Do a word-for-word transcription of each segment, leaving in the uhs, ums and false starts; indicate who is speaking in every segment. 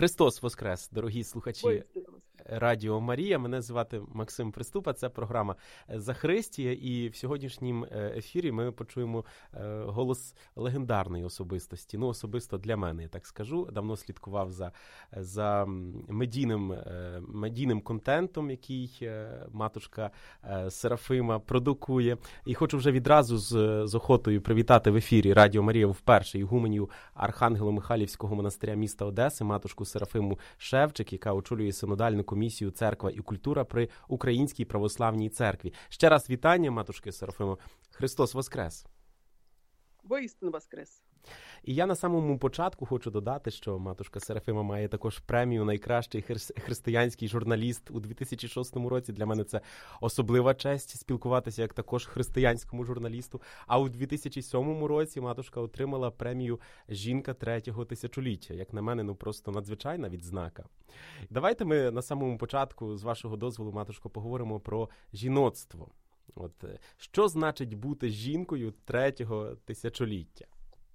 Speaker 1: Христос Воскрес, дорогі слухачі Радіо Марія. Мене звати Максим Приступа, це програма «Захристія», і в сьогоднішньому ефірі ми почуємо голос легендарної особистості. Ну, особисто для мене, я так скажу. Давно слідкував за, за медійним, медійним контентом, який матушка Серафима продукує. І хочу вже відразу з, з охотою привітати в ефірі Радіо Марія вперше ігуменю Архангело-Михайлівського монастиря міста Одеси, матушку Серафиму Шевчик, яка очолює синодальну комісію «Церква і культура» при Українській православній церкві. Ще раз вітання, матушки Серафимо. Христос Воскрес!
Speaker 2: Воістину Воскрес!
Speaker 1: І я на самому початку хочу додати, що матушка Серафима має також премію «Найкращий християнський журналіст» у дві тисячі шостому році. Для мене це особлива честь спілкуватися як також християнському журналісту. А у дві тисячі сьомому році матушка отримала премію «Жінка третього тисячоліття». Як на мене, ну просто надзвичайна відзнака. Давайте ми на самому початку, з вашого дозволу, матушко, поговоримо про жіноцтво. От, що значить бути жінкою третього тисячоліття?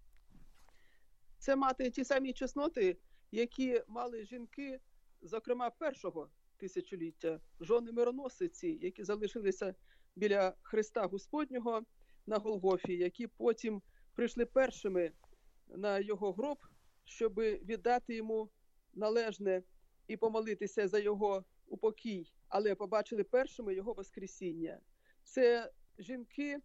Speaker 2: Це мати ті самі чесноти, які мали жінки, зокрема, першого тисячоліття, жони мироносиці, які залишилися біля Христа Господнього на Голгофі, які потім прийшли першими на його гроб, щоб віддати йому належне і помолитися за його упокій, але побачили першими його воскресіння. Це жінки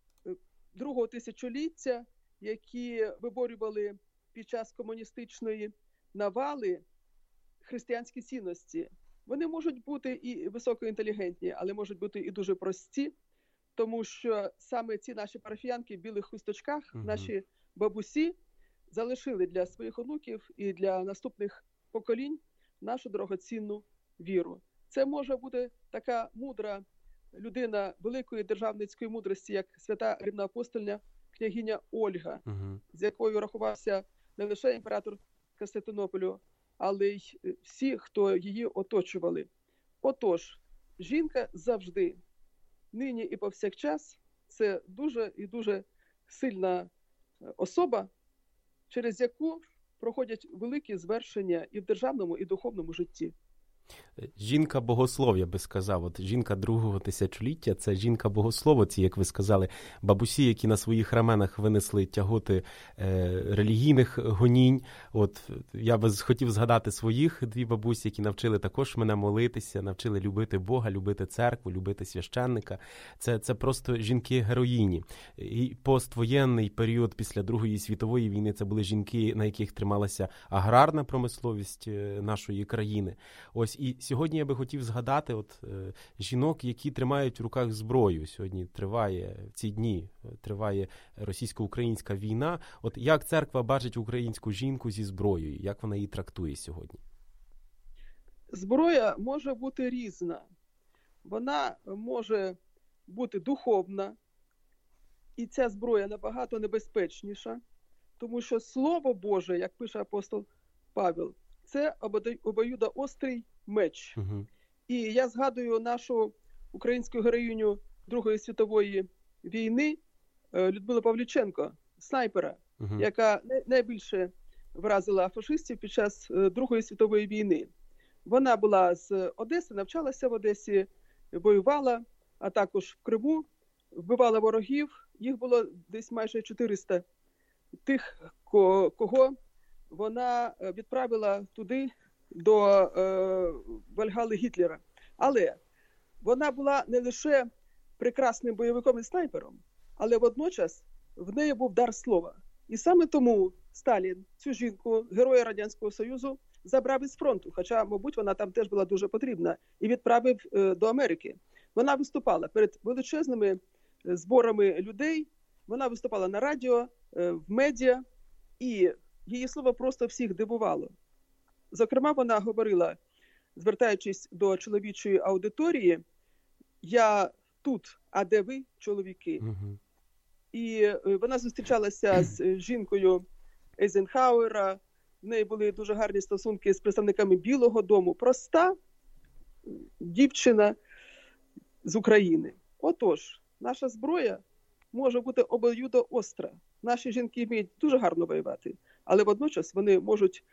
Speaker 2: другого тисячоліття, які виборювали під час комуністичної навали християнські цінності. Вони можуть бути і високоінтелігентні, але можуть бути і дуже прості, тому що саме ці наші парафіянки в білих хусточках, угу. наші бабусі, залишили для своїх онуків і для наступних поколінь нашу дорогоцінну віру. Це може бути така мудра людина великої державницької мудрості, як свята рівноапостольня княгиня Ольга, угу. з якою рахувався не лише імператор Константинополю, але й всі, хто її оточували. Отож, жінка завжди, нині і повсякчас, це дуже і дуже сильна особа, через яку проходять великі звершення і в державному, і в духовному житті.
Speaker 1: Жінка богослов, я би сказав. От жінка другого тисячоліття – це жінка богослова, ці, як ви сказали, бабусі, які на своїх раменах винесли тяготи е, релігійних гонінь. От я би хотів згадати своїх дві бабусі, які навчили також мене молитися, навчили любити Бога, любити церкву, любити священника. Це, це просто жінки-героїні. І поствоєнний період після Другої світової війни – це були жінки, на яких трималася аграрна промисловість нашої країни. Ось і сьогодні я би хотів згадати от е, жінок, які тримають в руках зброю. Сьогодні триває, в ці дні триває російсько-українська війна. От як церква бачить українську жінку зі зброєю? Як вона її трактує сьогодні?
Speaker 2: Зброя може бути різна. Вона може бути духовна. І ця зброя набагато небезпечніша. Тому що Слово Боже, як пише апостол Павел, це обоюдоострий меч. Uh-huh. І я згадую нашу українську героїню Другої світової війни Людмилу Павліченко, снайпера, uh-huh. яка найбільше вразила фашистів під час Другої світової війни. Вона була з Одеси, навчалася в Одесі, воювала, а також в Криму, вбивала ворогів. Їх було десь майже чотириста тих, кого вона відправила туди, до е, Вальгалли Гітлера. Але вона була не лише прекрасним бойовиком і снайпером, але водночас в неї був дар слова. І саме тому Сталін цю жінку, героя Радянського Союзу, забрав із фронту, хоча, мабуть, вона там теж була дуже потрібна, і відправив е, до Америки. Вона виступала перед величезними зборами людей, вона виступала на радіо, е, в медіа, і її слово просто всіх дивувало. Зокрема, вона говорила, звертаючись до чоловічої аудиторії, «Я тут, а де ви, чоловіки?» Uh-huh. І вона зустрічалася з жінкою Ейзенхауера, в неї були дуже гарні стосунки з представниками Білого дому. Проста дівчина з України. Отож, наша зброя може бути обоюдоостра. Наші жінки вміють дуже гарно воювати, але водночас вони можуть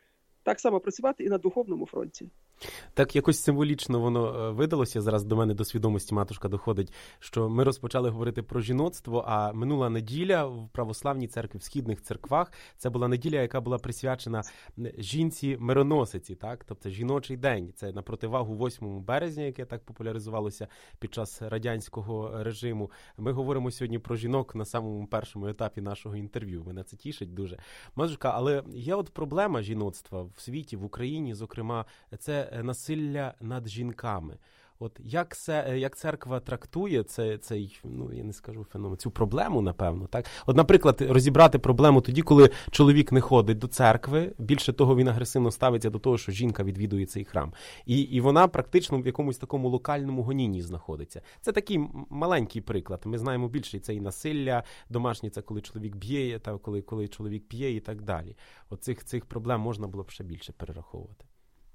Speaker 2: так само працювати і на духовному фронті.
Speaker 1: Так якось символічно воно видалося, зараз до мене до свідомості, матушка, доходить, що ми розпочали говорити про жіноцтво, а минула неділя в Православній церкві, в східних церквах, це була неділя, яка була присвячена жінці-мироносиці, так? Тобто жіночий день. Це на противагу восьмому березня, яке так популяризувалося під час радянського режиму. Ми говоримо сьогодні про жінок на самому першому етапі нашого інтерв'ю. Мене це тішить дуже. Матушка, але є от проблема жіноцтва в світі, в Україні, зокрема, це насилля над жінками. От як це, як церква трактує це, цей, ну я не скажу феномен, цю проблему, напевно, так? От, наприклад, розібрати проблему тоді, коли чоловік не ходить до церкви, більше того, він агресивно ставиться до того, що жінка відвідує цей храм. І, і вона практично в якомусь такому локальному гонінні знаходиться. Це такий маленький приклад. Ми знаємо більше, це і насилля домашнє, це коли чоловік б'є, та коли, коли чоловік п'є і так далі. От цих, цих проблем можна було б ще більше перераховувати.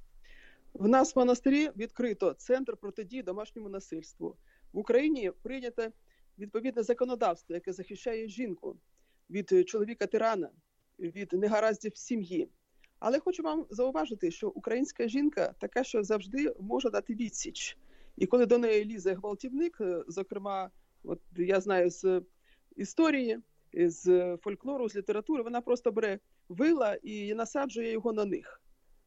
Speaker 2: В нас в монастирі відкрито Центр протидії домашньому насильству. В Україні прийнято відповідне законодавство, яке захищає жінку від чоловіка-тирана, від негараздів в сім'ї. Але хочу вам зауважити, що українська жінка така, що завжди може дати відсіч. І коли до неї лізе гвалтівник, зокрема, от я знаю з історії, з фольклору, з літератури, вона просто бере вила і насаджує його на них.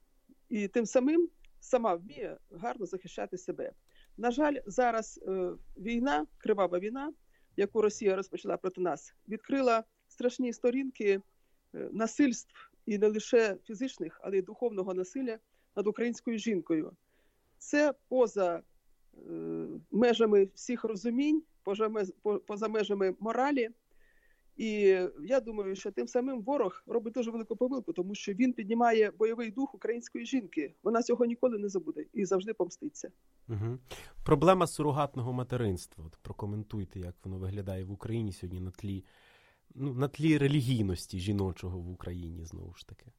Speaker 2: І тим самим сама вміє гарно захищати себе. На жаль, зараз е, війна, кривава війна, яку Росія розпочала проти нас, відкрила страшні сторінки е, насильств і не лише фізичних, але й духовного насилля над українською жінкою. Це поза е, межами всіх розумінь, поза, поза межами моралі. І я думаю, що тим самим ворог робить дуже велику помилку, тому що він піднімає бойовий дух української жінки. Вона цього ніколи не забуде і завжди помститься.
Speaker 1: Угу. Проблема сурогатного материнства. От прокоментуйте, як воно виглядає в Україні сьогодні на тлі, ну, на тлі релігійності жіночого в Україні, знову ж таки.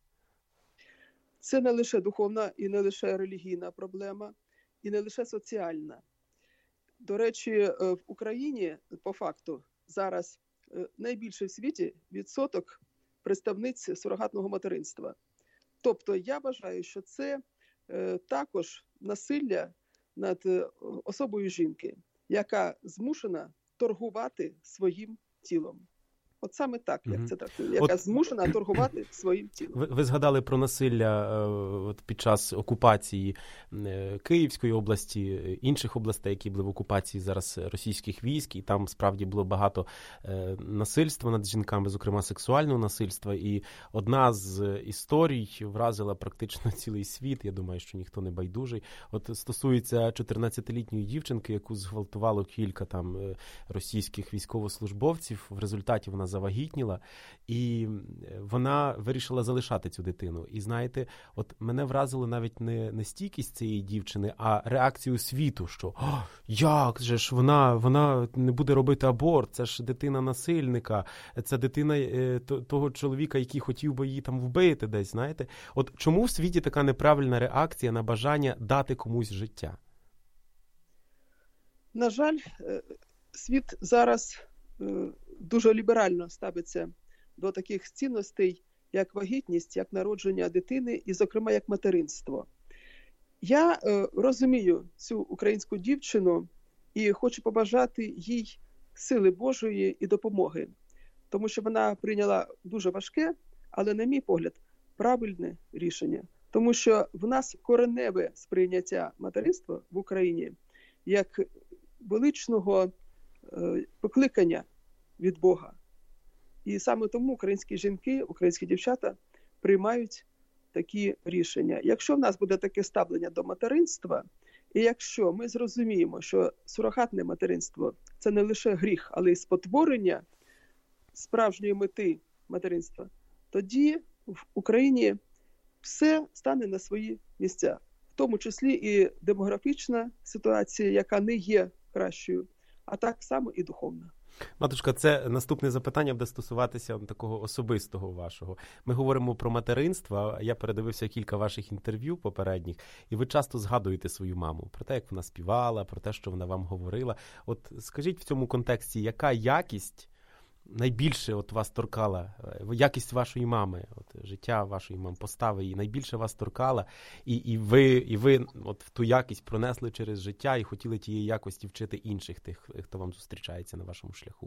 Speaker 2: Це не лише духовна і не лише релігійна проблема, і не лише соціальна. До речі, в Україні, по факту, зараз найбільший в світі відсоток представниць сурогатного материнства. Тобто я вважаю, що це е, також насилля над е, особою жінки, яка змушена торгувати своїм тілом. От саме так, як mm-hmm. це трактує, яка от... змушена торгувати своїм тілом.
Speaker 1: Ви, ви згадали про насилля е, от під час окупації е, Київської області, інших областей, які були в окупації зараз російських військ, і там справді було багато е, насильства над жінками, зокрема сексуального насильства, і одна з історій вразила практично цілий світ, я думаю, що ніхто не байдужий. От стосується чотирнадцятилітньої дівчинки, яку зґвалтувало кілька там російських військовослужбовців, в результаті вона завагітніла, і вона вирішила залишати цю дитину. І знаєте, от мене вразило навіть не, не стійкість цієї дівчини, а реакцію світу, що «О, як же ж вона, вона не буде робити аборт, це ж дитина насильника, це дитина е, того чоловіка, який хотів би її там вбити десь, знаєте. От чому в світі така неправильна реакція на бажання дати комусь життя?
Speaker 2: На жаль, світ зараз дуже ліберально ставиться до таких цінностей, як вагітність, як народження дитини і, зокрема, як материнство. Я е, розумію цю українську дівчину і хочу побажати їй сили Божої і допомоги, тому що вона прийняла дуже важке, але, на мій погляд, правильне рішення. Тому що в нас кореневе сприйняття материнства в Україні як величного е, покликання від Бога. І саме тому українські жінки, українські дівчата приймають такі рішення. Якщо в нас буде таке ставлення до материнства, і якщо ми зрозуміємо, що сурогатне материнство – це не лише гріх, але й спотворення справжньої мети материнства, тоді в Україні все стане на свої місця. В тому числі і демографічна ситуація, яка не є кращою, а так само і духовна.
Speaker 1: Матушка, це наступне запитання буде стосуватися такого особистого вашого. Ми говоримо про материнство, я передивився кілька ваших інтерв'ю попередніх, і ви часто згадуєте свою маму, про те, як вона співала, про те, що вона вам говорила. От скажіть в цьому контексті, яка якість найбільше от вас торкала, якість вашої мами, от, життя вашої мами, постави її, найбільше вас торкала, і, і ви, і ви от, ту якість пронесли через життя і хотіли тієї якості вчити інших тих, хто вам зустрічається на вашому шляху?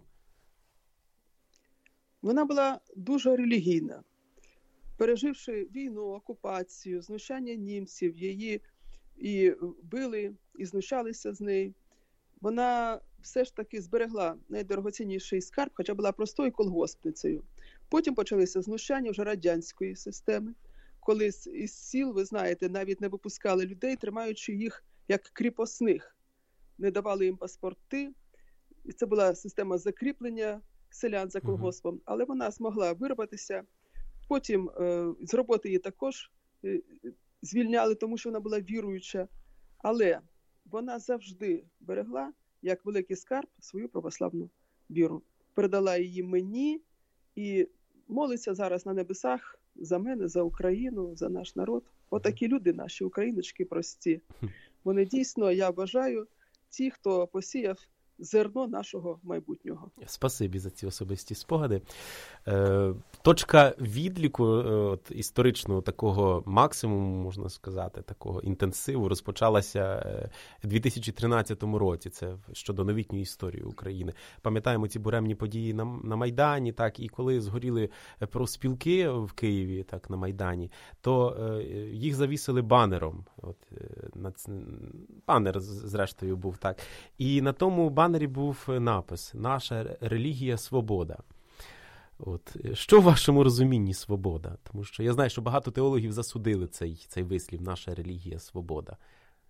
Speaker 2: Вона була дуже релігійна. Переживши війну, окупацію, знущання німців, її і били, і знущалися з неї, вона все ж таки зберегла найдорогоцінніший скарб, хоча була простою колгоспницею. Потім почалися знущання вже радянської системи, коли із сіл, ви знаєте, навіть не випускали людей, тримаючи їх як кріпосних. Не давали їм паспорти. І це була система закріплення селян за колгоспом. Але вона змогла вирватися. Потім е, з роботи її також е, звільняли, тому що вона була віруюча. Але вона завжди берегла, як великий скарб, свою православну віру. Передала її мені і молиться зараз на небесах за мене, за Україну, за наш народ. Отакі люди наші, україночки прості. Вони дійсно, я вважаю, ті, хто посіяв зерно нашого майбутнього.
Speaker 1: Спасибі за ці особисті спогади. Е, точка відліку е, от, історичного такого максимуму, можна сказати, такого інтенсиву розпочалася е, у дві тисячі тринадцятому році. Це щодо новітньої історії України. Пам'ятаємо ці буремні події на, на Майдані, так, і коли згоріли профспілки в Києві, так, на Майдані, то е, їх завісили банером. От, е, на, банер, зрештою, був, так. І на тому банері був напис «Наша релігія – свобода». От. Що в вашому розумінні свобода? Тому що я знаю, що багато теологів засудили цей, цей вислів «Наша релігія – свобода».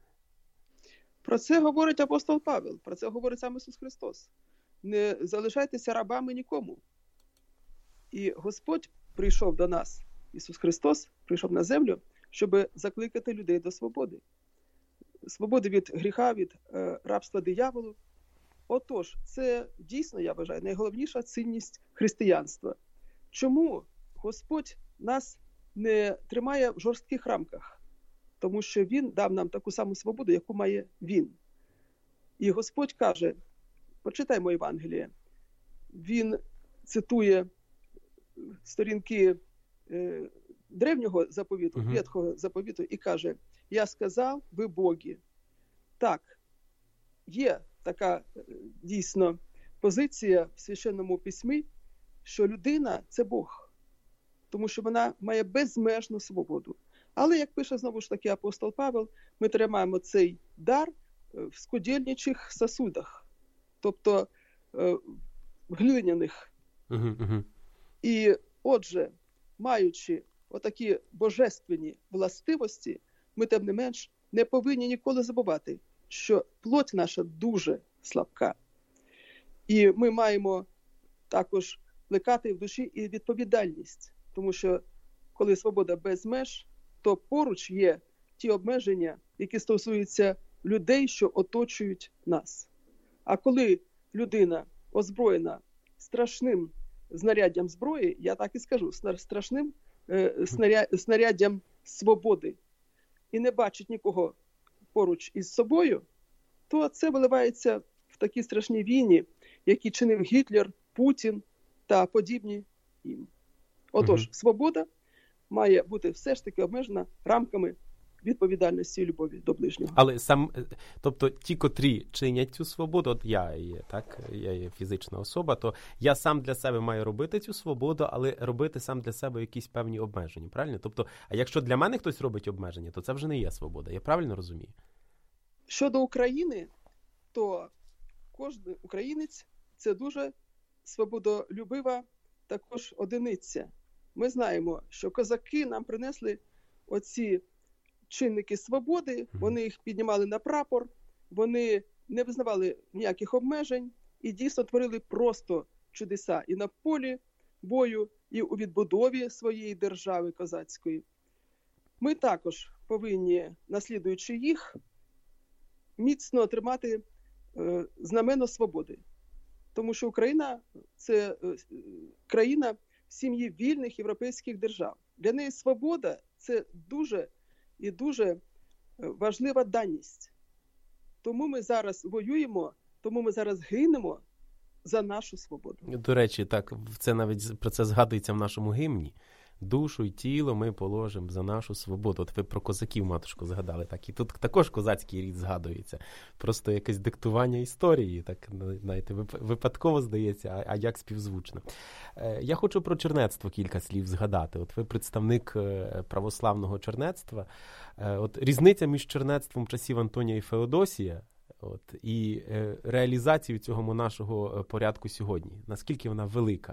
Speaker 2: Про це говорить апостол Павел, про це говорить сам Ісус Христос. Не залишайтеся рабами нікому. І Господь прийшов до нас, Ісус Христос прийшов на землю, щоб закликати людей до свободи. Свободи від гріха, від е, рабства дияволу. Отож, це дійсно, я вважаю, найголовніша цінність християнства. Чому Господь нас не тримає в жорстких рамках? Тому що Він дав нам таку саму свободу, яку має Він. І Господь каже, почитаймо Євангеліє, Він цитує сторінки е, древнього заповіту, uh-huh. Ветхого заповіту, і каже, я сказав, ви боги. Так, є така дійсно позиція в Священному Письмі, що людина – це Бог, тому що вона має безмежну свободу. Але, як пише знову ж таки апостол Павел, ми тримаємо цей дар в скудельничих сосудах, тобто в глиняних. Uh-huh, uh-huh. І отже, маючи отакі божественні властивості, ми тим не менш не повинні ніколи забувати, що плоть наша дуже слабка. І ми маємо також плекати в душі і відповідальність. Тому що, коли свобода без меж, то поруч є ті обмеження, які стосуються людей, що оточують нас. А коли людина озброєна страшним знаряддям зброї, я так і скажу, страшним снаряддям свободи, і не бачить нікого поруч із собою, то це виливається в такі страшні війни, які чинив Гітлер, Путін та подібні їм. Отож, угу. Свобода має бути все ж таки обмежена рамками відповідальності і любові до ближнього.
Speaker 1: Але сам, тобто ті, котрі чинять цю свободу, от я є, так, я є фізична особа, то я сам для себе маю робити цю свободу, але робити сам для себе якісь певні обмеження, правильно? Тобто, а якщо для мене хтось робить обмеження, то це вже не є свобода. Я правильно розумію?
Speaker 2: Щодо України, то кожен українець – це дуже свободолюбива також одиниця. Ми знаємо, що козаки нам принесли оці чинники свободи, вони їх піднімали на прапор, вони не визнавали ніяких обмежень і дійсно творили просто чудеса і на полі бою, і у відбудові своєї держави козацької. Ми також повинні, наслідуючи їх, міцно тримати е, знамено свободи. Тому що Україна – це е, країна сім'ї вільних європейських держав. Для неї свобода – це дуже і дуже важлива даність. Тому ми зараз воюємо, тому ми зараз гинемо за нашу свободу.
Speaker 1: До речі, так, це навіть про це згадується в нашому гімні. Душу й тіло ми положимо за нашу свободу. От ви про козаків, матушку, згадали. Так. І тут також козацький рід згадується. Просто якесь диктування історії, так, знаєте, випадково здається, а як співзвучно. Я хочу про чернецтво кілька слів згадати. От ви представник православного чернецтва. От різниця між чернецтвом часів Антонія і Феодосія от, і реалізацією цього нашого порядку сьогодні. Наскільки вона велика?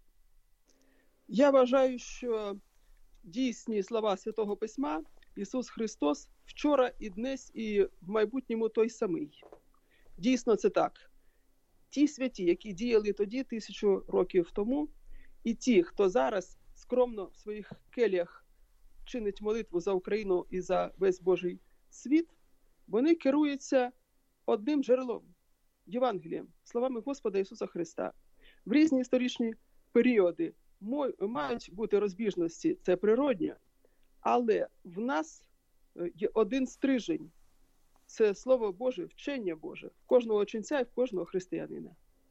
Speaker 2: Я вважаю, що дійсні слова Святого Письма Ісус Христос вчора і днес і в майбутньому той самий. Дійсно це так. Ті святі, які діяли тоді, тисячу років тому, і ті, хто зараз скромно в своїх келіях чинить молитву за Україну і за весь Божий світ, вони керуються одним джерелом – Євангелієм, словами Господа Ісуса Христа. В різні історичні періоди мають бути розбіжності, це природньо, але в нас є один стрижень. Це Слово Боже, вчення Боже, в кожного ченця і в кожного християнина.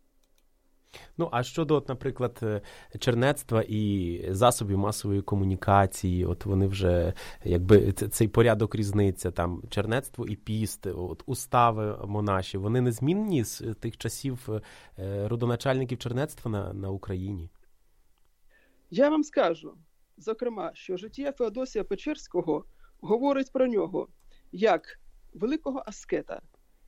Speaker 1: Ну, а щодо, от, наприклад, чернецтва і засобів масової комунікації, от вони вже, якби, цей порядок різниця, там, чернецтво і піст, от, устави монаші, вони не змінні з тих часів родоначальників чернецтва на, на Україні?
Speaker 2: Я вам скажу, зокрема, що життя Феодосія Печерського говорить про нього як великого аскета,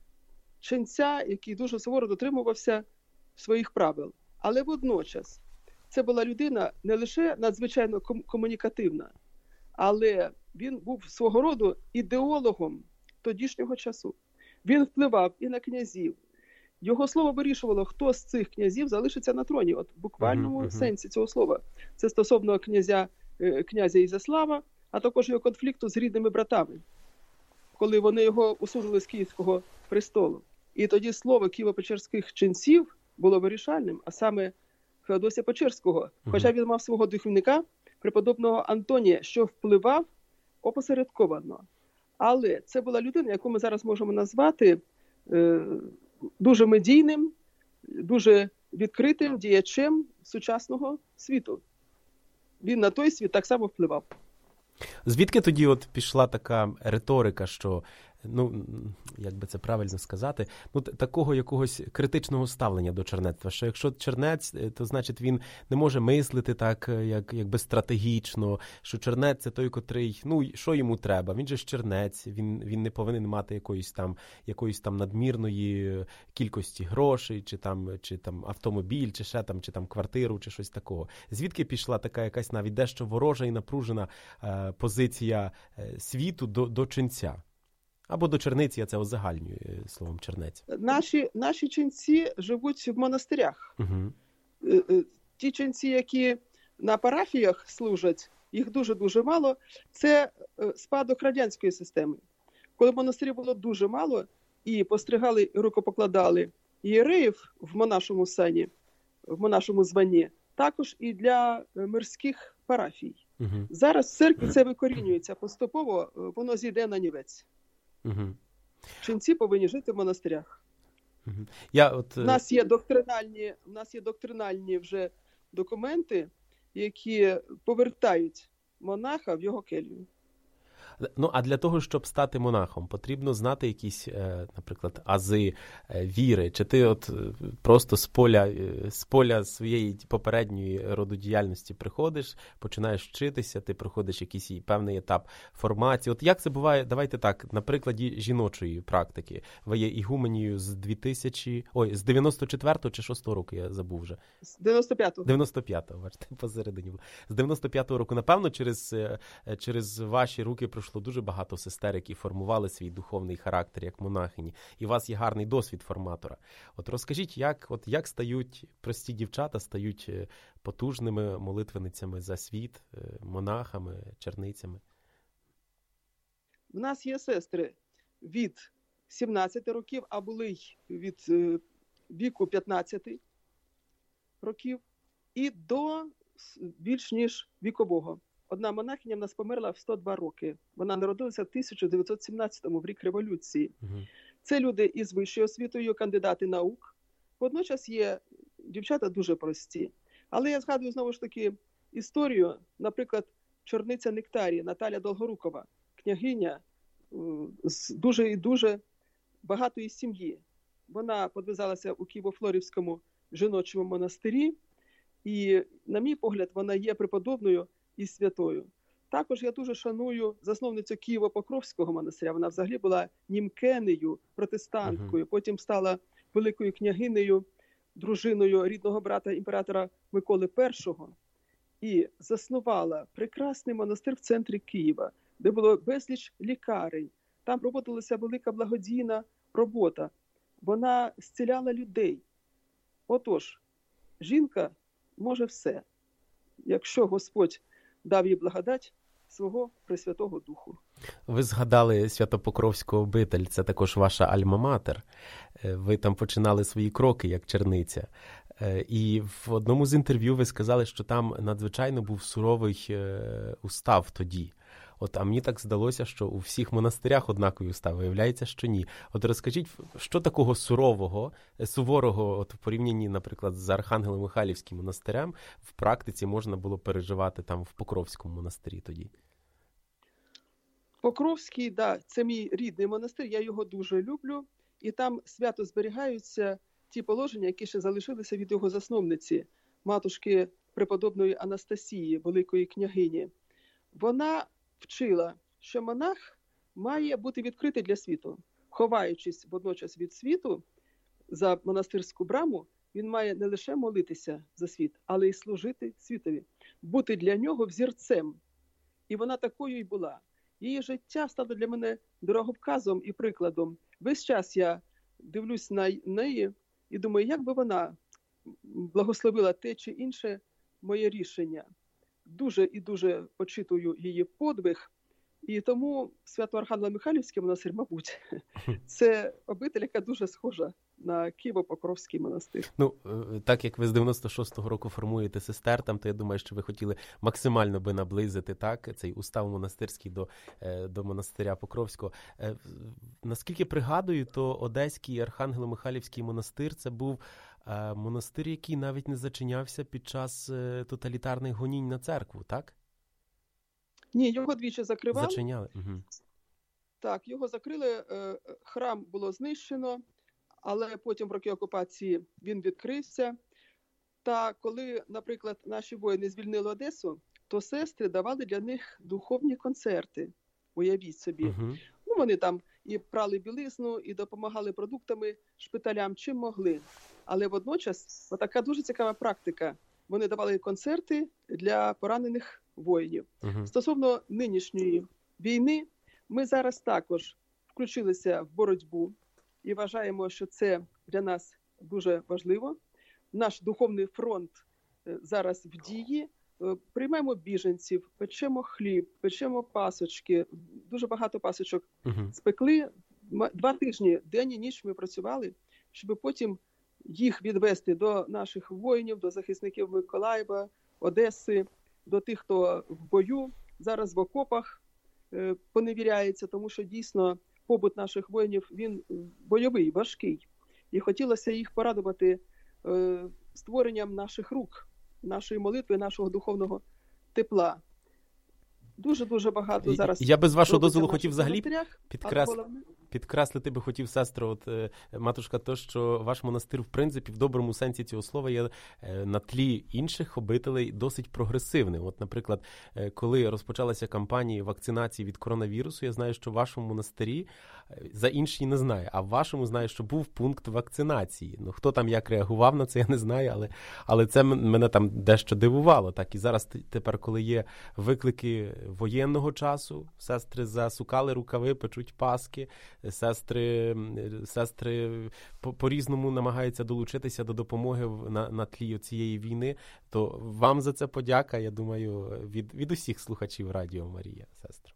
Speaker 2: ченця, який дуже суворо дотримувався своїх правил. Але водночас це була людина не лише надзвичайно комунікативна, але він був свого роду ідеологом тодішнього часу. Він впливав і на князів. Його слово вирішувало, хто з цих князів залишиться на троні. От в буквальному uh-huh, uh-huh. сенсі цього слова. Це стосовно князя, князя Ізяслава, а також його конфлікту з рідними братами, коли вони його усунули з Київського престолу. І тоді слово києво-печерських ченців було вирішальним, а саме Феодосія Печерського. Uh-huh. Хоча він мав свого духовника, преподобного Антонія, що впливав опосередковано. Але це була людина, яку ми зараз можемо назвати е- дуже медійним, дуже відкритим діячем сучасного світу. Він на той світ так само впливав.
Speaker 1: Звідки тоді от пішла така риторика, що, ну, як би це правильно сказати, ну, такого якогось критичного ставлення до чернецтва, що якщо чернець, то, значить, він не може мислити так, як, якби стратегічно, що чернець – це той, котрий, ну, що йому треба, він же ж чернець, він, він не повинен мати якоїсь там, якоїсь там надмірної кількості грошей, чи там, чи там автомобіль, чи ще там, чи там квартиру, чи щось такого. Звідки пішла така якась навіть дещо ворожа і напружена е, позиція е, світу до, до ченця? Або до черниці, я це узагальнюю словом чернець.
Speaker 2: Наші, наші ченці живуть в монастирях.
Speaker 1: Угу.
Speaker 2: Ті ченці, які на парафіях служать, їх дуже-дуже мало, це спадок радянської системи. Коли монастирів було дуже мало, і постригали, і рукопокладали ієреїв в монашому сані, в монашому званні, також і для мирських парафій.
Speaker 1: Угу.
Speaker 2: Зараз в церкві це викорінюється поступово, воно зійде на нівець.
Speaker 1: Угу.
Speaker 2: Ченці повинні жити в монастирях.
Speaker 1: Угу. Я от...
Speaker 2: У нас є доктринальні, у нас є доктринальні вже документи, які повертають монаха в його келію.
Speaker 1: Ну, а для того, щоб стати монахом, потрібно знати якісь, наприклад, ази віри? Чи ти от просто з поля, з поля своєї попередньої рододіяльності приходиш, починаєш вчитися, ти проходиш якийсь певний етап формації? От як це буває, давайте так, на прикладі жіночої практики. Ви є ігуменією з дві тисячі, ой, з дев'яносто четвертого чи шостого року, я забув вже.
Speaker 2: З дев'яносто п'ятого.
Speaker 1: дев'яносто п'ятого, бачите, посередині було. З дев'яносто п'ятого року, напевно, через, через ваші руки пройшло дуже багато сестер, які формували свій духовний характер як монахині. І у вас є гарний досвід форматора. От розкажіть, як, от як стають прості дівчата, стають потужними молитвеницями за світ, монахами, черницями?
Speaker 2: У нас є сестри від сімнадцяти років, а були й від віку п'ятнадцяти років і до більш ніж вікового. Одна монахиня в нас померла в сто два роки. Вона народилася в тисяча дев'ятсот сімнадцятому, в рік революції.
Speaker 1: Угу.
Speaker 2: Це люди із вищою освітою, кандидати наук. Водночас є дівчата дуже прості. Але я згадую знову ж таки історію, наприклад, чорниця Нектарі Наталя Долгорукова, княгиня з дуже і дуже багатої сім'ї. Вона подвизалася у Києво-Флорівському жіночому монастирі, і, на мій погляд, вона є преподобною і святою. Також я дуже шаную засновницю Києво-Покровського монастиря. Вона взагалі була німкенею, протестанткою, потім стала великою княгинею, дружиною рідного брата імператора Миколи Першого. І заснувала прекрасний монастир в центрі Києва, де було безліч лікарень. Там проводилася велика благодійна робота. Вона зціляла людей. Отож, жінка може все, якщо Господь дав їй благодать свого Пресвятого Духу.
Speaker 1: Ви згадали Свято-Покровську обитель, це також ваша альма-матер. Ви там починали свої кроки, як черниця. І в одному з інтерв'ю ви сказали, що там надзвичайно був суровий устав тоді. От, а мені так здалося, що у всіх монастирях однаковий устав, виявляється, що ні. От розкажіть, що такого сурового, суворого, от в порівнянні, наприклад, з Архангело-Михайлівським монастирем, в практиці можна було переживати там в Покровському монастирі тоді?
Speaker 2: Покровський, да, це мій рідний монастир, я його дуже люблю. І там свято зберігаються ті положення, які ще залишилися від його засновниці, матушки преподобної Анастасії, великої княгині. Вона вчила, що монах має бути відкритий для світу. Ховаючись водночас від світу за монастирську браму, він має не лише молитися за світ, але й служити світові, бути для нього взірцем. І вона такою й була. Її життя стало для мене дороговказом і прикладом. Весь час я дивлюсь на неї і думаю, як би вона благословила те чи інше моє рішення. Дуже і дуже почитую її подвиг, і тому Свято-Архангело-Михайлівський монастир, мабуть, це обитель, яка дуже схожа на Києво-Покровський монастир.
Speaker 1: Ну, так як ви з дев'яносто шостого року формуєте сестер там, то я думаю, що ви хотіли максимально би наблизити так, цей устав монастирський до, до монастиря Покровського. Наскільки пригадую, то Одеський Архангело-Михайлівський монастир – це був монастир, який навіть не зачинявся під час тоталітарних гонінь на церкву, так?
Speaker 2: Ні, його двічі закривали.
Speaker 1: Зачиняли? Угу.
Speaker 2: Так, його закрили, храм було знищено, але потім в роки окупації він відкрився. Та коли, наприклад, наші воїни звільнили Одесу, то сестри давали для них духовні концерти, уявіть собі. Угу. Ну, вони там і прали білизну, і допомагали продуктами шпиталям, чим могли. Але водночас, така дуже цікава практика. Вони давали концерти для поранених воїнів. Uh-huh. Стосовно нинішньої війни, ми зараз також включилися в боротьбу і вважаємо, що це для нас дуже важливо. Наш духовний фронт зараз в дії. Приймаємо біженців, печемо хліб, печемо пасочки. Дуже багато пасочок uh-huh. спекли. Два тижні, день і ніч ми працювали, щоб потім їх відвести до наших воїнів, до захисників Миколаєва, Одеси, до тих, хто в бою, зараз в окопах е, поневіряється, тому що дійсно побут наших воїнів, він бойовий, важкий. І хотілося їх порадувати е, створенням наших рук, нашої молитви, нашого духовного тепла. Дуже-дуже багато зараз.
Speaker 1: Я без вашого дозволу хотів взагалі підкрас...
Speaker 2: головне...
Speaker 1: підкреслити би хотів, сестро, от, е, матушка, то, що ваш монастир, в принципі, в доброму сенсі цього слова, є е, на тлі інших обителей досить прогресивним. От, наприклад, е, коли розпочалася кампанія вакцинації від коронавірусу, я знаю, що в вашому монастирі, е, за інші не знаю, а в вашому знаю, що був пункт вакцинації. Ну, хто там як реагував на це, я не знаю, але, але це мене там дещо дивувало. Так, і зараз тепер, коли є виклики воєнного часу, сестри засукали рукави, печуть паски, сестри, сестри по- по-різному намагаються долучитися до допомоги на, на тлі цієї війни, то вам за це подяка, я думаю, від, від усіх слухачів Радіо Марія, сестро.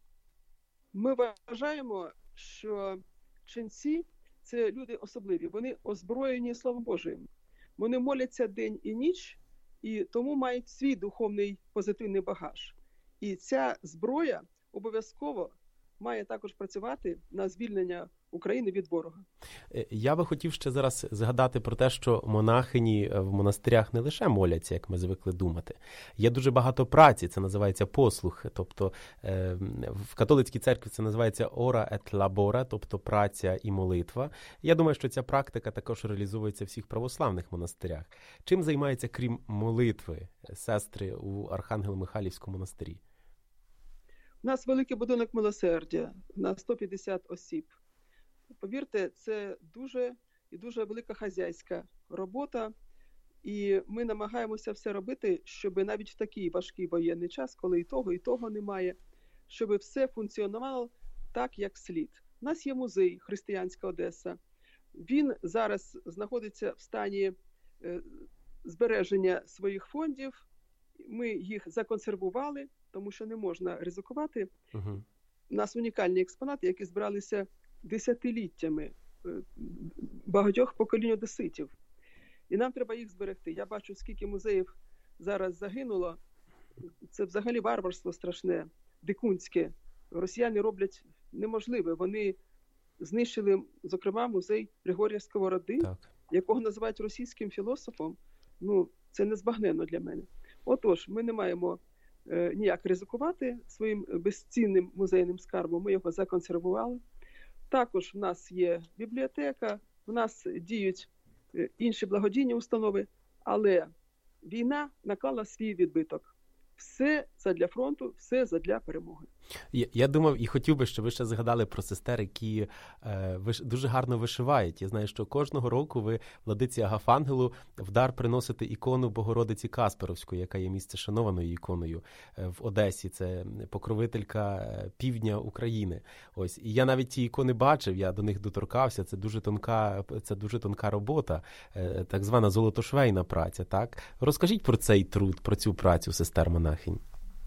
Speaker 2: Ми вважаємо, що ченці – це люди особливі, вони озброєні Словом Божим. Вони моляться день і ніч, і тому мають свій духовний позитивний багаж. І ця зброя обов'язково має також працювати на звільнення України від ворога.
Speaker 1: Я би хотів ще зараз згадати про те, що монахині в монастирях не лише моляться, як ми звикли думати. Є дуже багато праці, це називається послух. Тобто в католицькій церкві це називається ora et labora, тобто праця і молитва. Я думаю, що ця практика також реалізовується в всіх православних монастирях. Чим займаються, крім молитви, сестри у Архангело-Михайлівському монастирі?
Speaker 2: У нас великий будинок милосердя на сто п'ятдесят осіб. Повірте, це дуже і дуже велика хазяйська робота. І ми намагаємося все робити, щоб навіть в такий важкий воєнний час, коли і того, і того немає, щоб все функціонувало так, як слід. У нас є музей «Християнська Одеса». Він зараз знаходиться в стані збереження своїх фондів. Ми їх законсервували, тому що не можна ризикувати. Uh-huh. У нас унікальні експонати, які збиралися десятиліттями багатьох поколінь одеситів. І нам треба їх зберегти. Я бачу, скільки музеїв зараз загинуло. Це взагалі варварство страшне, дикунське. Росіяни роблять неможливе. Вони знищили, зокрема, музей Григорія Сковороди, так. якого називають російським філософом. Ну, це незбагненно для мене. Отож, ми не маємо е, ніяк ризикувати своїм безцінним музейним скарбом. Ми його законсервували. Також в нас є бібліотека, в нас діють е, інші благодійні установи, але війна наклала свій відбиток. Все задля фронту, все задля перемоги.
Speaker 1: Я, я думав і хотів би, щоб ви ще згадали про сестер, які е, виш, дуже гарно вишивають. Я знаю, що кожного року ви, владиці Агафангелу, в дар приносите ікону Богородиці Касперовської, яка є місце шанованою іконою е, в Одесі. Це покровителька е, півдня України. Ось. І я навіть ці ікони бачив, я до них доторкався. Це дуже тонка, це дуже тонка робота, е, так звана золотошвейна праця. Так? Розкажіть про цей труд, про цю працю сестер-монахинь.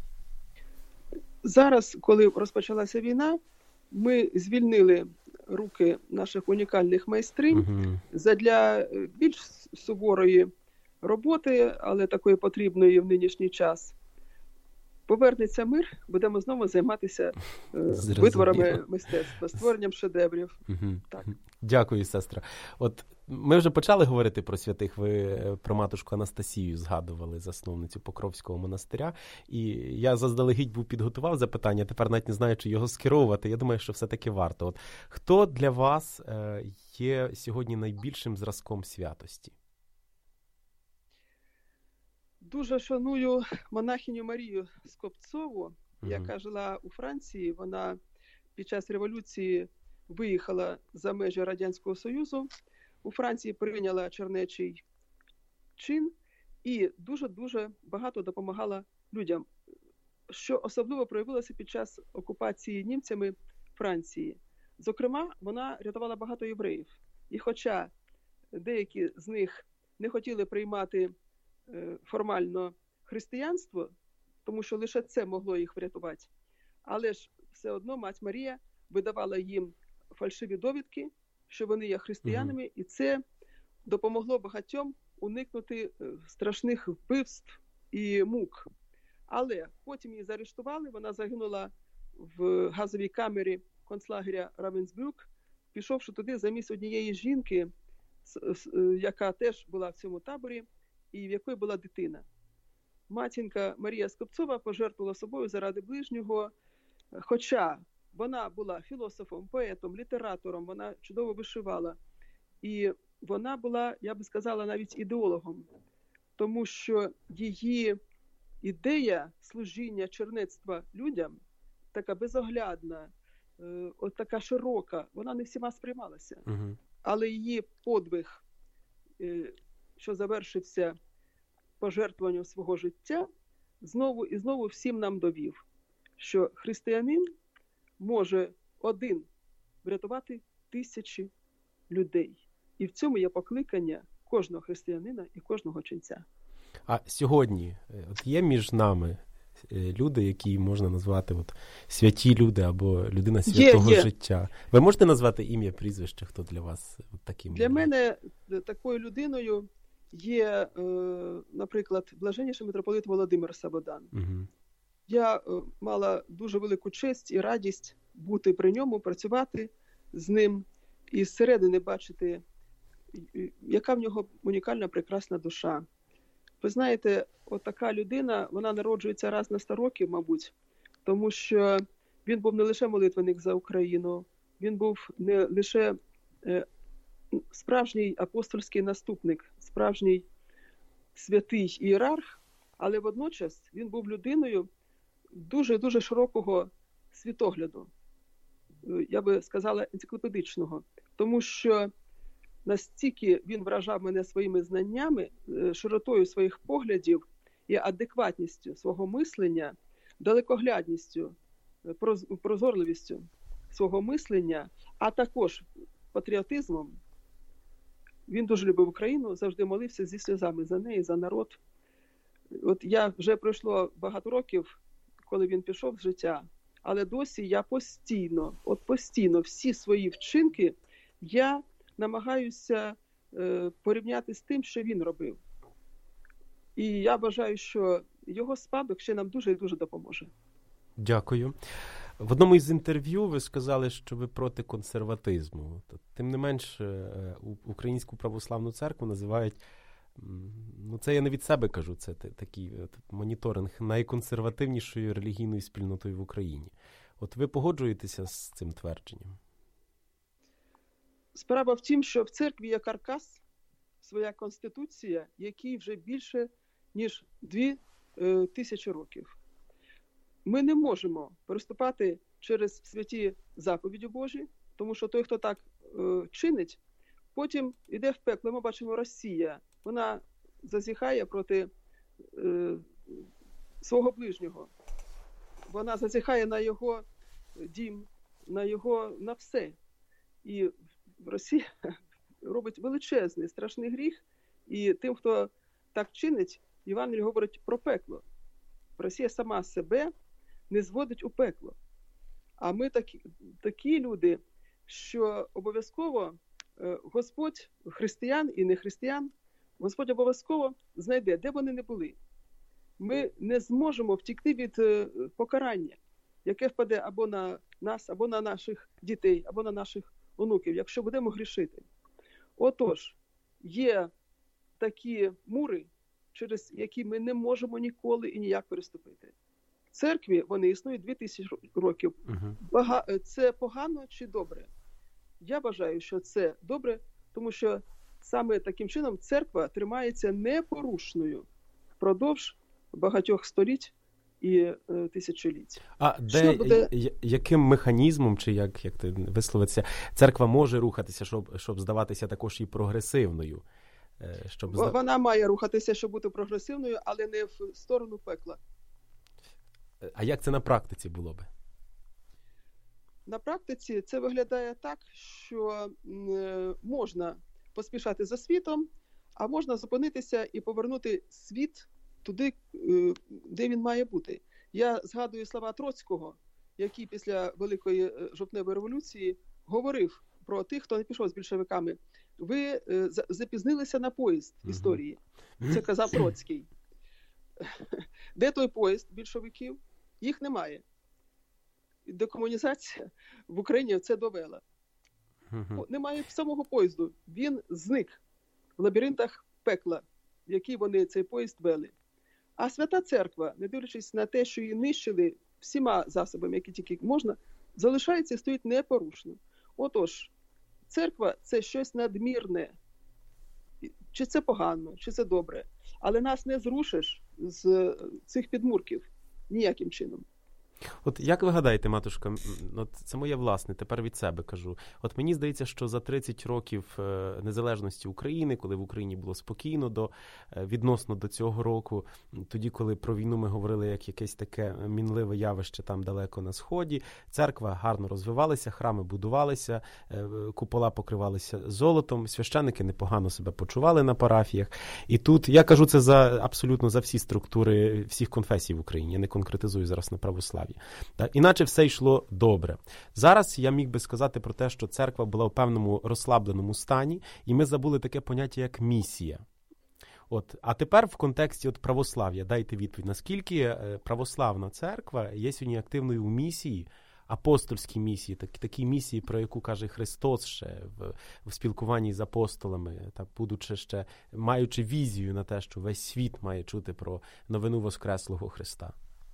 Speaker 2: Зараз, коли розпочалася війна, ми звільнили руки наших унікальних майстринь uh-huh. задля більш суворої роботи, але такої потрібної в нинішній час. Повернеться мир, будемо знову займатися Зрозуміло. витворами мистецтва, створенням шедеврів.
Speaker 1: Uh-huh. Так. Дякую, сестра. От ми вже почали говорити про святих, ви про матушку Анастасію згадували, засновницю Покровського монастиря, і я заздалегідь був підготував запитання, тепер навіть не знаю, чи його скеровувати, я думаю, що все-таки варто. От, хто для вас є сьогодні найбільшим зразком святості?
Speaker 2: Дуже шаную монахиню Марію Скопцову, mm-hmm. яка жила у Франції. Вона під час революції виїхала за межі Радянського Союзу. У Франції прийняла чернечий чин і дуже-дуже багато допомагала людям, що особливо проявилося під час окупації німцями Франції. Зокрема, вона рятувала багато євреїв. І хоча деякі з них не хотіли приймати формально християнство, тому що лише це могло їх врятувати, але ж все одно мать Марія видавала їм фальшиві довідки, що вони є християнами, mm-hmm. і це допомогло багатьом уникнути страшних вбивств і мук. Але потім її заарештували, вона загинула в газовій камері концлагеря Равенсбрюк, пішовши туди замість однієї жінки, яка теж була в цьому таборі, і в якої була дитина. Матінка Марія Скопцова пожертвувала собою заради ближнього, хоча вона була філософом, поетом, літератором, вона чудово вишивала. І вона була, я би сказала, навіть ідеологом, тому що її ідея служіння чернецтва людям, така безоглядна, от така широка, вона не всіма сприймалася. Угу. Але її подвиг, що завершився пожертвуванням свого життя, знову і знову всім нам довів, що християнин може один врятувати тисячі людей. І в цьому є покликання кожного християнина і кожного ченця.
Speaker 1: А сьогодні от є між нами люди, які можна назвати от, святі люди або людина святого
Speaker 2: є, є.
Speaker 1: життя? Ви можете назвати ім'я, прізвище, хто для вас от таким?
Speaker 2: Для мене такою людиною є, наприклад, блаженніший митрополит Володимир Сабодан. Угу. Я мала дуже велику честь і радість бути при ньому, працювати з ним і зсередини бачити, яка в нього унікальна, прекрасна душа. Ви знаєте, от така людина, вона народжується раз на сто років, мабуть, тому що він був не лише молитвенник за Україну, він був не лише е, справжній апостольський наступник, справжній святий ієрарх, але водночас він був людиною дуже-дуже широкого світогляду, я би сказала, енциклопедичного, тому що настільки він вражав мене своїми знаннями, широтою своїх поглядів і адекватністю свого мислення, далекоглядністю, прозорливістю свого мислення, а також патріотизмом. Він дуже любив Україну, завжди молився зі сльозами за неї, за народ. От я вже пройшло багато років, коли він пішов з життя, але досі я постійно, от постійно всі свої вчинки я намагаюся е, порівняти з тим, що він робив. І я вважаю, що його спадок ще нам дуже і дуже допоможе.
Speaker 1: Дякую. В одному із інтерв'ю ви сказали, що ви проти консерватизму. Тим не менш, Українську православну церкву називають, ну це я не від себе кажу, це такий моніторинг, найконсервативнішою релігійною спільнотою в Україні. От ви погоджуєтеся з цим твердженням?
Speaker 2: Справа в тім, що в церкві є каркас, своя конституція, якій вже більше, ніж дві е, тисячі років. Ми не можемо переступати через святі заповіді Божі, тому що той, хто так е, чинить, потім йде в пекло. Ми бачимо Росія, вона зазіхає проти е, свого ближнього. Вона зазіхає на його дім, на його, на все. І Росія робить величезний, страшний гріх, і тим, хто так чинить, Євангеліє говорить про пекло. Росія сама себе не зводить у пекло. А ми такі, такі люди, що обов'язково Господь християн і нехристиян, Господь обов'язково знайде, де вони не були. Ми не зможемо втікти від покарання, яке впаде або на нас, або на наших дітей, або на наших онуків, якщо будемо грішити. Отож, є такі мури, через які ми не можемо ніколи і ніяк переступити. В церкві вони існують дві тисячі років. Бага... Це погано чи добре? Я вважаю, що це добре, тому що саме таким чином церква тримається непорушною впродовж багатьох століть і е, тисячоліть.
Speaker 1: А де, буде... яким механізмом, чи як, як ти висловиться, церква може рухатися, щоб, щоб здаватися також і прогресивною? Щоб...
Speaker 2: Вона має рухатися, щоб бути прогресивною, але не в сторону пекла.
Speaker 1: А як це на практиці було би?
Speaker 2: На практиці це виглядає так, що е, можна поспішати за світом, а можна зупинитися і повернути світ туди, е, де він має бути. Я згадую слова Троцького, який після Великої жовтневої революції говорив про тих, хто не пішов з більшовиками. Ви е, запізнилися на поїзд історії. Це казав Троцький. Де той поїзд більшовиків? Їх немає. Декомунізація в Україні це довела. Немає самого поїзду. Він зник в лабіринтах пекла, в який вони цей поїзд вели. А Свята Церква, не дивлячись на те, що її нищили всіма засобами, які тільки можна, залишається і стоїть непорушно. Отож, церква – це щось надмірне. Чи це погано, чи це добре. Але нас не зрушиш з цих підмурків ніяким чином.
Speaker 1: От як ви гадаєте, матушка, от це моє власне, тепер від себе кажу. От мені здається, що за тридцять років незалежності України, коли в Україні було спокійно до, відносно до цього року, тоді, коли про війну ми говорили як якесь таке мінливе явище там далеко на Сході, церква гарно розвивалася, храми будувалися, купола покривалися золотом, священники непогано себе почували на парафіях. І тут, я кажу це за абсолютно за всі структури всіх конфесій в Україні, я не конкретизую зараз на православ'ї. Так, іначе все йшло добре. Зараз я міг би сказати про те, що церква була в певному розслабленому стані, і ми забули таке поняття, як місія. От, а тепер в контексті от православ'я дайте відповідь, наскільки православна церква є сьогодні активною в місії, апостольські місії, так, такі місії, про яку каже Христос ще в, в спілкуванні з апостолами, так, будучи ще, маючи візію на те, що весь світ має чути про новину Воскреслого Христа?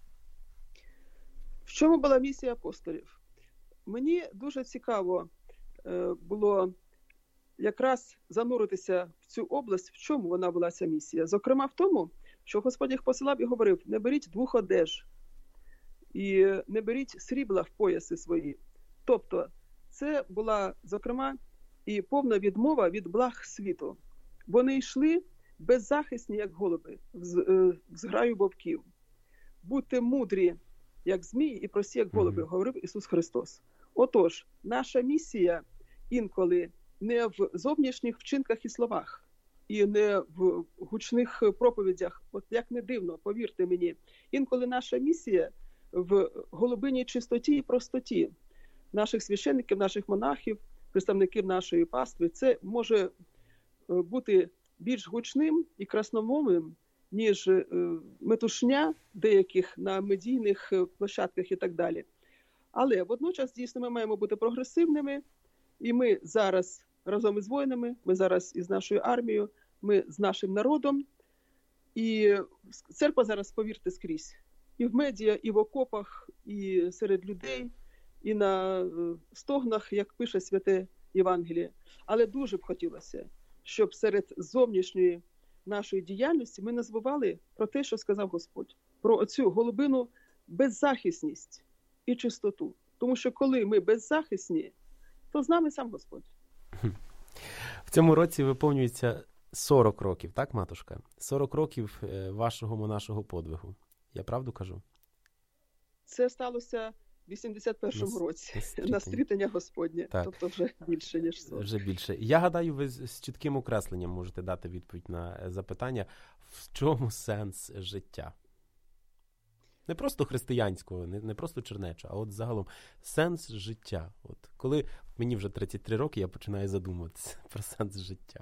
Speaker 2: В чому була місія апостолів? Мені дуже цікаво е, було якраз зануритися в цю область, в чому вона була, ця місія. Зокрема в тому, що Господь їх посилав і говорив: не беріть двох одеж і не беріть срібла в пояси свої. Тобто це була, зокрема, і повна відмова від благ світу. Вони йшли беззахисні, як голуби, в зграю вовків. Будьте мудрі, як змії, і прості, як голуби, mm-hmm. говорив Ісус Христос. Отож, наша місія інколи не в зовнішніх вчинках і словах, і не в гучних проповідях. От як не дивно, повірте мені, інколи наша місія в голубиній чистоті і простоті наших священників, наших монахів, представників нашої пастви. Це може бути більш гучним і красномовним, ніж метушня деяких на медійних площадках і так далі. Але водночас, дійсно, ми маємо бути прогресивними, і ми зараз разом із воїнами, ми зараз із нашою армією, ми з нашим народом. І церква зараз, повірте, скрізь. І в медіа, і в окопах, і серед людей, і на стогнах, як пише Святе Євангеліє. Але дуже б хотілося, щоб серед зовнішньої нашої діяльності ми не забували про те, що сказав Господь. Про оцю голубину беззахисність і чистоту. Тому що коли ми беззахисні, то з нами сам Господь.
Speaker 1: В цьому році виповнюється сорок років, так, матушка? сорок років вашого монашого подвигу. Я правду кажу?
Speaker 2: Це сталося в вісімдесят першому році, на стрітення Господнє. Так. Тобто вже більше, ніж сорок.
Speaker 1: Вже більше. Я гадаю, ви з чітким окресленням можете дати відповідь на запитання, в чому сенс життя? Не просто християнського, не, не просто чернечого, а от загалом сенс життя. От коли мені вже тридцять три роки, я починаю задумуватися про сенс життя.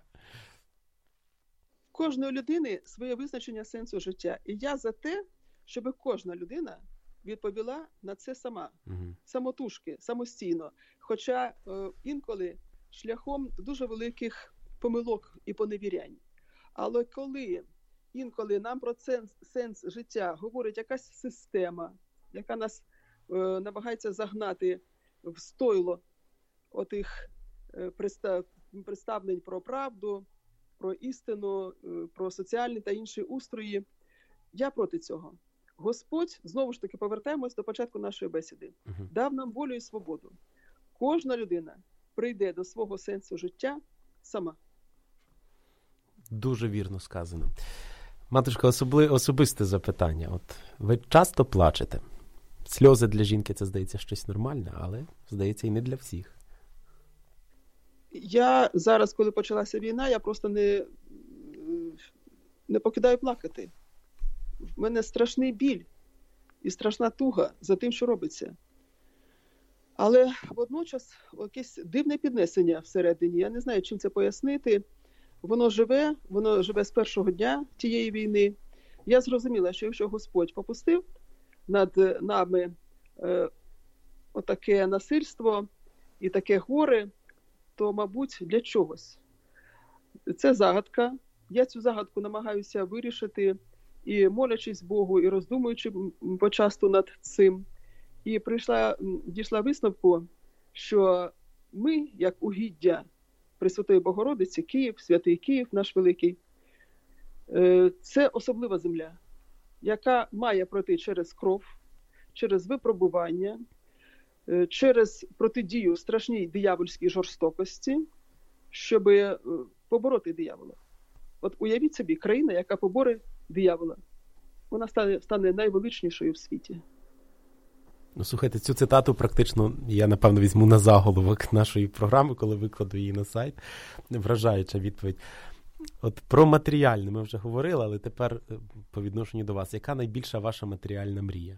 Speaker 2: В кожної людини своє визначення сенсу життя. І я за те, щоб кожна людина відповіла на це сама, угу. самотужки, самостійно. Хоча е, інколи шляхом дуже великих помилок і поневірянь. Але коли інколи нам про сенс, сенс життя говорить якась система, яка нас е, намагається загнати в стойло отих е, представ, представлень про правду, про істину, е, про соціальні та інші устрої, я проти цього. Господь, знову ж таки, повертаємось до початку нашої бесіди, uh-huh. дав нам волю і свободу. Кожна людина прийде до свого сенсу життя сама.
Speaker 1: Дуже вірно сказано. Матушка, особли, особисте запитання. От ви часто плачете? Сльози для жінки – це, здається, щось нормальне, але, здається, і не для всіх.
Speaker 2: Я зараз, коли почалася війна, я просто не, не покидаю плакати. В мене страшний біль і страшна туга за тим, що робиться. Але водночас якесь дивне піднесення всередині. Я не знаю, чим це пояснити. Воно живе, воно живе з першого дня тієї війни. Я зрозуміла, що якщо Господь попустив над нами е, отаке насильство і таке горе, то, мабуть, для чогось. Це загадка. Я цю загадку намагаюся вирішити і молячись Богу, і роздумуючи почасту над цим. І прийшла, дійшла висновку, що ми, як угіддя Пресвятої Богородиці, Київ, святий Київ, наш великий, це особлива земля, яка має пройти через кров, через випробування, через протидію страшній диявольській жорстокості, щоб побороти диявола. От уявіть собі, країна, яка поборе диявола, вона стане, стане найвеличнішою в світі.
Speaker 1: Ну, слухайте, цю цитату практично я, напевно, візьму на заголовок нашої програми, коли викладу її на сайт. Вражаюча відповідь. От про матеріальне ми вже говорили, але тепер по відношенню до вас. Яка найбільша ваша матеріальна мрія?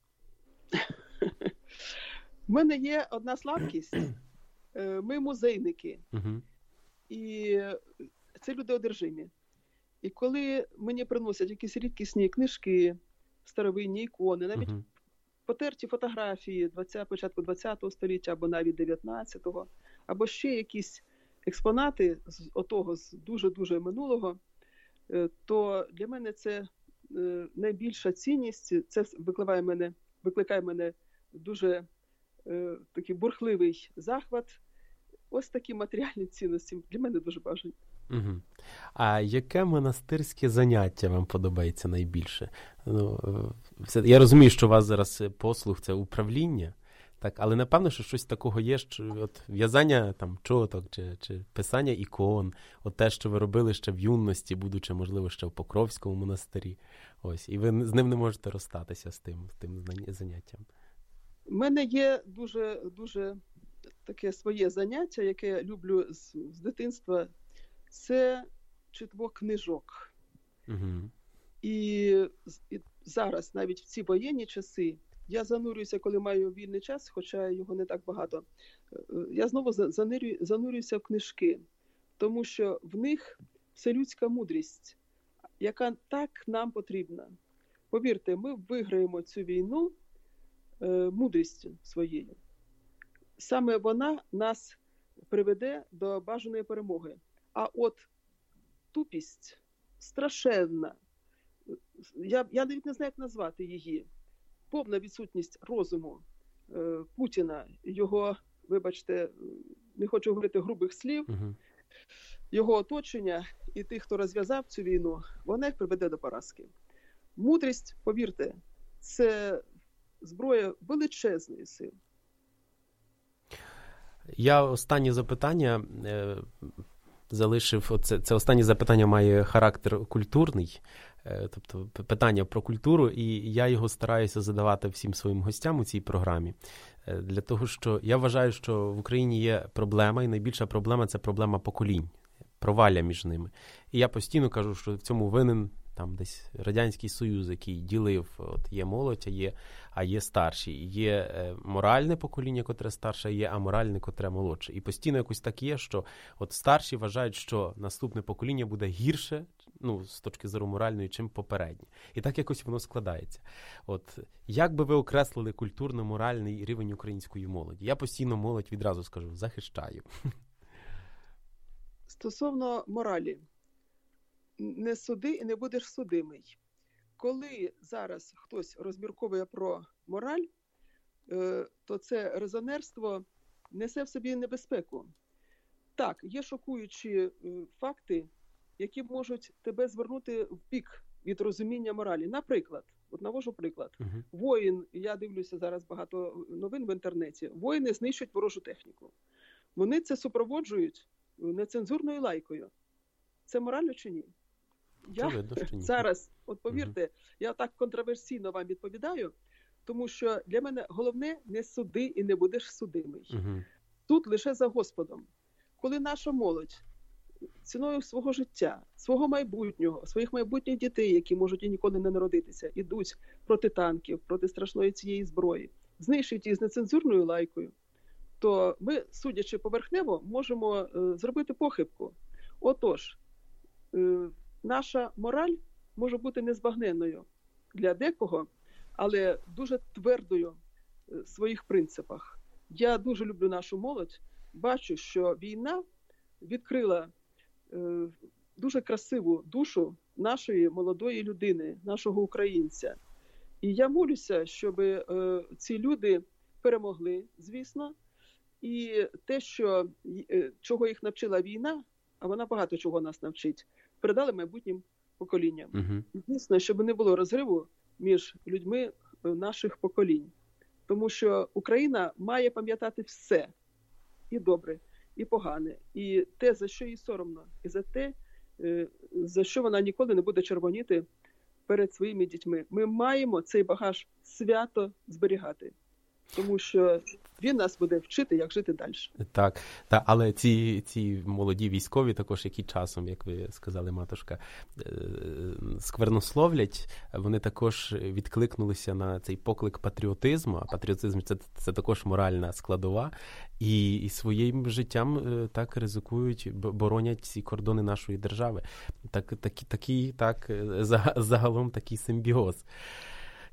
Speaker 2: У мене є одна слабкість. Ми музейники.
Speaker 1: Угу.
Speaker 2: І це люди одержимі. І коли мені приносять якісь рідкісні книжки, старовинні ікони, навіть uh-huh. потерті фотографії двадцятого, початку двадцятого століття або навіть дев'ятнадцятого, або ще якісь експонати з отого, з дуже-дуже минулого, то для мене це найбільша цінність, це викликає мене, викликає мене дуже е, такий бурхливий захват. Ось такі матеріальні цінності для мене дуже бажані.
Speaker 1: Угу. А яке монастирське заняття вам подобається найбільше? Ну, все, я розумію, що у вас зараз послуг – це управління, так, але напевно, що щось такого є, що от в'язання там чоток чи, чи писання ікон, от те, що ви робили ще в юності, будучи, можливо, ще в Покровському монастирі. Ось, і ви з ним не можете розстатися з тим, з тим заняттям.
Speaker 2: У мене є дуже, дуже таке своє заняття, яке я люблю з, з дитинства. Це читво книжок.
Speaker 1: Угу.
Speaker 2: І, і зараз, навіть в ці воєнні часи, я занурююся, коли маю вільний час, хоча його не так багато. Я знову занурю, занурююся в книжки, тому що в них вселюдська мудрість, яка так нам потрібна. Повірте, ми виграємо цю війну е, мудрістю своєю. Саме вона нас приведе до бажаної перемоги. А от тупість страшенна, я, я навіть не знаю, як назвати її, повна відсутність розуму е, Путіна, його, вибачте, не хочу говорити грубих слів, uh-huh. його оточення і тих, хто розв'язав цю війну, вона їх приведе до поразки. Мудрість, повірте, це зброя величезної сили.
Speaker 1: Я останнє запитання е, залишив, оце, це останнє запитання має характер культурний, е, тобто питання про культуру, і я його стараюся задавати всім своїм гостям у цій програмі. Е, для того, що я вважаю, що в Україні є проблема, і найбільша проблема – це проблема поколінь, провалля між ними. І я постійно кажу, що в цьому винен там десь Радянський Союз, який ділив, от є молодь, а є, а є старші. Є е, моральне покоління, котре старше, є аморальне, котре молодше. І постійно якось так є, що от старші вважають, що наступне покоління буде гірше, ну, з точки зору моральної, чим попереднє. І так якось воно складається. От як би ви окреслили культурно-моральний рівень української молоді? Я постійно молодь, відразу скажу, захищаю.
Speaker 2: Стосовно моралі. Не суди і не будеш судимий. Коли зараз хтось розмірковує про мораль, то це резонерство несе в собі небезпеку. Так, є шокуючі факти, які можуть тебе звернути в бік від розуміння моралі. Наприклад, от навожу приклад. Uh-huh. Воїн, я дивлюся зараз багато новин в інтернеті, воїни знищують ворожу техніку. Вони це супроводжують нецензурною лайкою. Це морально чи ні? Я видно, зараз, от повірте, uh-huh. я так контроверсійно вам відповідаю, тому що для мене головне не суди і не будеш судимий. Uh-huh. Тут лише за Господом. Коли наша молодь ціною свого життя, свого майбутнього, своїх майбутніх дітей, які можуть і ніколи не народитися, ідуть проти танків, проти страшної цієї зброї, знищують її з нецензурною лайкою, то ми, судячи поверхнево, можемо е, зробити похибку. Отож, е, наша мораль може бути незбагненною для декого, але дуже твердою в своїх принципах. Я дуже люблю нашу молодь, бачу, що війна відкрила е, дуже красиву душу нашої молодої людини, нашого українця. І я молюся, щоб е, ці люди перемогли, звісно, і те, що, е, чого їх навчила війна, а вона багато чого нас навчить, передали майбутнім поколінням. Uh-huh. Дійсно, щоб не було розриву між людьми наших поколінь. Тому що Україна має пам'ятати все. І добре, і погане. І те, за що їй соромно. І за те, за що вона ніколи не буде червоніти перед своїми дітьми. Ми маємо цей багаж свято зберігати. Тому що він нас буде вчити, як жити далі.
Speaker 1: Так, та, але ці, ці молоді військові також, які часом, як ви сказали, матушка, сквернословлять, вони також відкликнулися на цей поклик патріотизму, а патріотизм – це, це також моральна складова, і, і своїм життям так ризикують, боронять ці кордони нашої держави. Так, такі, такі, так, загалом такий симбіоз.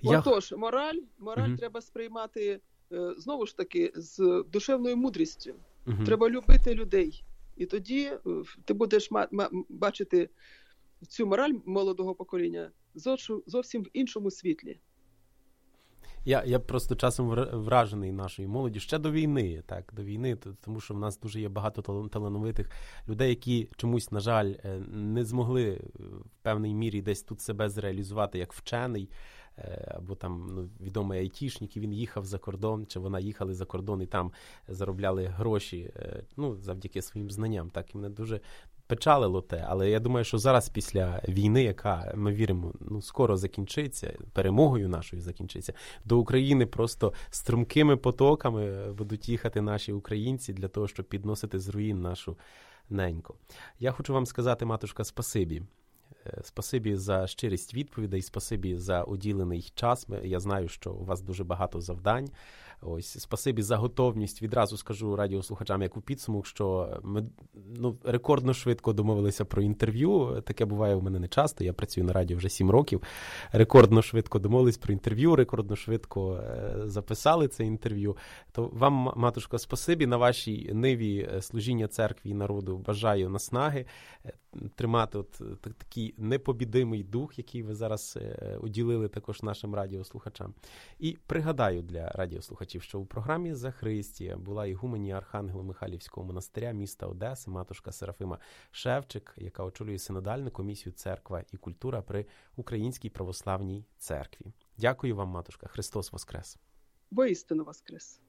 Speaker 1: Я...
Speaker 2: Отож, мораль, мораль
Speaker 1: угу.
Speaker 2: треба сприймати, знову ж таки, з душевною мудрістю.
Speaker 1: Угу.
Speaker 2: Треба любити людей. І тоді ти будеш ма- ма- бачити цю мораль молодого покоління зовсім в іншому світлі.
Speaker 1: Я, я просто часом вражений нашою молоді ще до війни, так, до війни, тому що в нас дуже є багато талановитих людей, які чомусь, на жаль, не змогли в певній мірі десь тут себе зреалізувати як вчений, або там ну, відомий айтішник, і він їхав за кордон, чи вона їхали за кордон і там заробляли гроші, ну, завдяки своїм знанням. Так, і мене дуже печалило те, але я думаю, що зараз після війни, яка, ми віримо, ну, скоро закінчиться, перемогою нашою закінчиться, до України просто стрімкими потоками будуть їхати наші українці для того, щоб підносити з руїн нашу неньку. Я хочу вам сказати, матушка, спасибі. Спасибі за щирість відповідей, спасибі за уділений час. Я знаю, що у вас дуже багато завдань. Ось, спасибі за готовність. Відразу скажу радіослухачам, як у підсумок, що ми ну, рекордно швидко домовилися про інтерв'ю. Таке буває у мене не часто. Я працюю на радіо вже сім років. Рекордно швидко домовились про інтерв'ю, рекордно швидко записали це інтерв'ю. То вам, матушко, спасибі на вашій ниві служіння церкві і народу. Бажаю наснаги тримати от такий непобідимий дух, який ви зараз уділили також нашим радіослухачам. І пригадаю для радіослухачів, що у програмі «За Христія» була ігуменія Архангело-Михайлівського монастиря міста Одеси, матушка Серафима Шевчик, яка очолює синодальну комісію «Церква і культура» при Українській православній церкві. Дякую вам, матушка. Христос воскрес!
Speaker 2: Воістину воскрес!